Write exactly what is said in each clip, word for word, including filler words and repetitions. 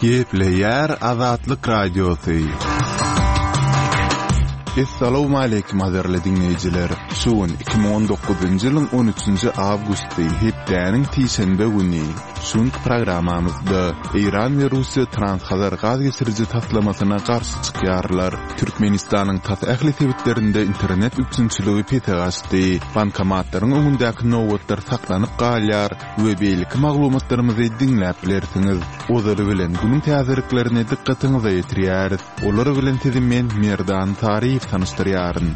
Kepleyer Azatlyk Radiosu. Assalamu alaykum azarly dinleyijiler. Şuun iki bin on dokuzuncu ýylyň on üçünji awgusty hepdeniň tiýşenbe güni şuň programamyzda Iran we Russiýa transhazar gaz geçiriji taslamasyna garşy çykýarlar. Türkmenistanyň taty ähli sebitlerinde internet üçünçiligi petegasty. Bankomatlaryň öňündäki nowatlar saklanyp galýar we beýleki maglumatlarymyzy dinläp bilersiňiz. Olary bilen bunyň täziriklerini dikkatiňize ýetirýäris. Olary bilen sizin men Merdan Tarif tanıştırýaryn.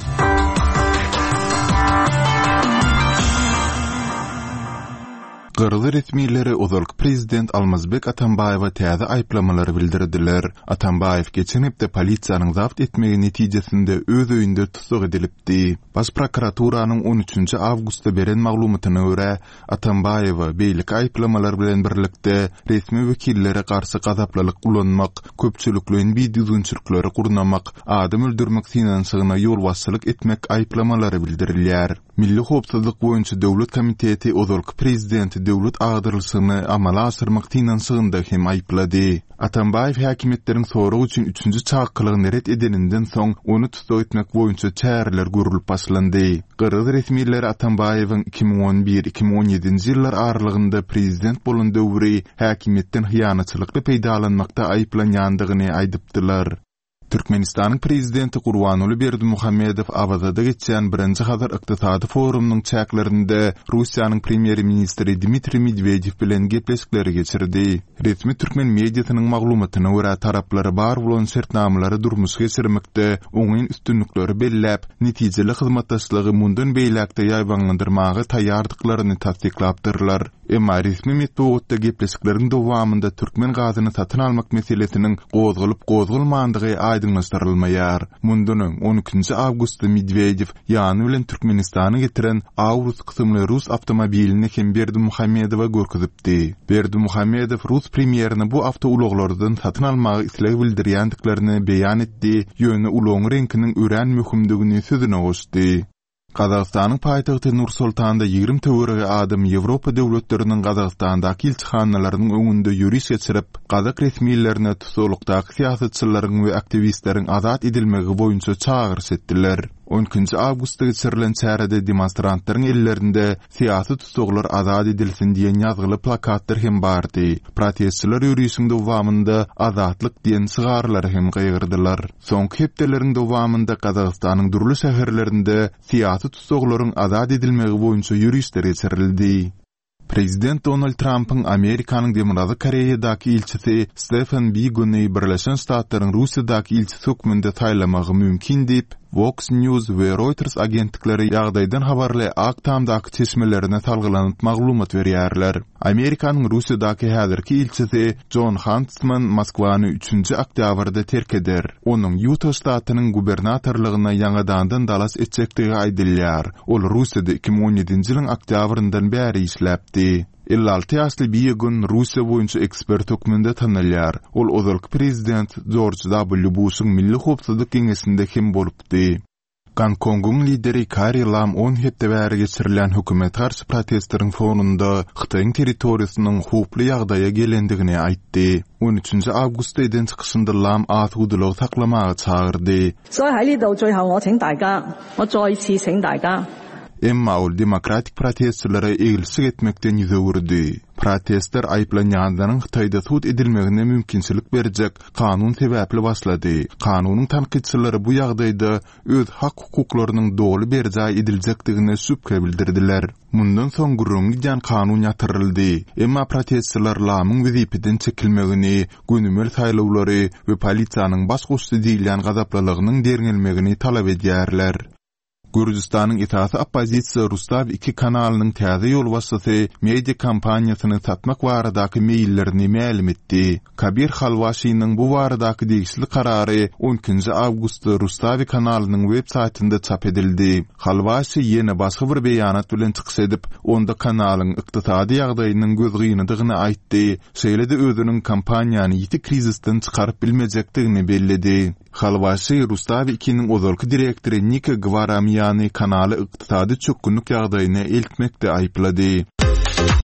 Gırgız resmiýetleri ozalky prezident Almazbek Atambaýewa täze aýplamalary bildirdiler. Atambaýew geçen hepde polisiýanyň zapt etmegi netijesinde öz öýünde tutuk edilipdi. Baş prokuraturanyň on üçünji awgustda beren maglumatyna görä, Atambaýewa beýleki aýplamalar bilen birlikde resmi wekillere garşy gazaplalyk ulanmak, köpçülikliň bidiýunçylykları gurnamak, adam öldürmek sinansygyna ýol başçylyk etmek aýplamalary bildirilýär. Milli howpsuzlyk boýunça döwlet komiteti ozalky prezidenti döwlet agdyrlysyny amala asyrmak tinansygyny hem aýplady. Atambaýew häkimetleriň soragy üçin üçünji çakylygyny ret edeninden soň onu tutuk etmek boýunça çäreler görülip başlandy. Gyrgız resmiýetleri Atambaýewiň iki bin on bir iki bin on ýedinji ýyllar aralygynda prezident bolan döwri häkimetden hyýanatçylykly peýdalanmakda aýplanýandygyny aýdypdylar. Türkmenistanyň prezidenti Gurbanuly Berdimuhammedow Abazada geçen birinji Hazar ykdysady forumynyň çäklerinde Russiýanyň premier ministri Dmitri Medvedew bilen gepleşikleri geçirdi. Resmi türkmen mediasynyň maglumatyna görä taraplary bar bolan şertnamalary durmuşa geçirmekde oňyň üstünlikleri belläp, netijeli hyzmatdaşlygy mundan beýlekde ýaýbanlandyrmagy taýýardyklaryny tasdiklapdyrlar. Emma resmi metodda gepleşikleriň dowamında türkmen gazyny satyn almak meselesiniň gozgulyp gozgulmandygy aýdynlaşdyrylmaýar. Mundan on üçünji awgustda Medvedew ýany bilen Türkmenistany getiren Aurus kysymly Rus awtomobilini hem Berdimuhammedowa görkezipdi. Berdimuhammedow Rus premierini bu awtouloglordan satyn almagy isleg bildirýändiklaryny beýan etdi, ýöne uloň renkiniň ören möhümdigini sözüne goşdy. Kazakstanyň paýtagty Nur-Sultanda ýigrim töwerege adam Ýewropa döwletleriniň Kazakstandaky ilçihanalarynyn öňünde ýürüş geçirip, Kazak resmiýetlerine tutuklukdaky siýasatçylaryň we aktivistleriň azat edilmegi boýunça çağırış etdiler. on üçünji awgustda geçirilen çärede demonstrantlaryň ellerinde siýasy tutuklar azat edilsin diýen ýazgyly plakatlar hem bardy. Protestçiler ýürüýüşiň dowamında azatlyk diýen sygarlar hem gaýgyrdylar. Soňky hepdeleriň dowamında Kazakstanyň durly şäherlerinde siýasy tutuklaryň azat edilmegi boýunça ýürüýüşler geçirildi. Prezident Donald Trump'ın Amerikanyň Demokrat Koreýadaky ilçisi Stephen Biegun'y Birleşen Ştatlaryň Russiýadaky ilçisi hökmünde taýlamagy mümkin diýip Fox News we Reuters agentlikleri ýagdaýdan habarly Aktamdaky çeşmelerine talgylanyp maglumat berýärler. Amerikanyň Russiýadaky häzirki ilçisi John Huntsman Moskwany üçünji oktýabrda terk eder. Onuň Utah ştatynyň gubernatorlygyna ýangadandan dalas etjekdigi aýdylýar. Ol Russiýada iki bin on ýedinji ýylyň oktýabryndan bäri işläpdi. elli alty ýaşly Biegun Russiýa boýunça ekspert hökmünde tanylýar. Ol ozalky prezident George W. Bush'yň Milli Howpsuzlyk Geňesinde hem bolupdy. Gonkong'un lideri Carrie Lam on hepde bäri geçirilen hökümet garşy protestlaryň fonunda Hytaýyň territoriýasynyň howply ýagdaýa gelendigini aýtdy. on üçünji awgustda eden çykyşynda Lam atgudylygy saklamagy çağırdy. 所以喺呢度最後我請大家，我再次請大家 Emma ol demokratik protestçilere egilsik etmekden ýüze gürdi. Protestler aýplanýanlaryň Hytaýda tut edilmegine mümkinçilik berjek kanun sebäpli başlady. Kanunyň tanqidçilleri bu ýagdaýda öz hak hukuklarynyň doly berjä ediljekdigine şüphe bildirdiler. Mundan soň gurrun gidýän kanun ýatyryldy. Emma protestçiler Lamyň wezipeden çekilmegini, günümel saýlawlary we polisiýanyň baş goşdy diýilen gazaplalygynyň derňelmegini talap edýärler. Gürjistanyň itaat oppozisiýa Rustav iki kanalynyň täze ýol başlasy media kampaniýasyny satmak baradaky meýillerini ma'lum etdi. Kabir Halwaşynyň bu baradaky degişli karary on üçünji awgustda Rustav kanalynyň web saýtynda çap edildi. Halwaşy ýene başga bir beýanat bilen çykyş edip, onda kanalyň ykdysady ýagdaýynyň gözgyndygyny aýtdy. Şeýle-de özüniň kampaniýany ýiti krizisden çykaryp bilmejekdigini belledi. Halwaşy Rustav ikiň ozalky direktori Nika Gvaramyan ýani kanaly ykdysady çökünlük ýagdaýyna eltmekde aýplady.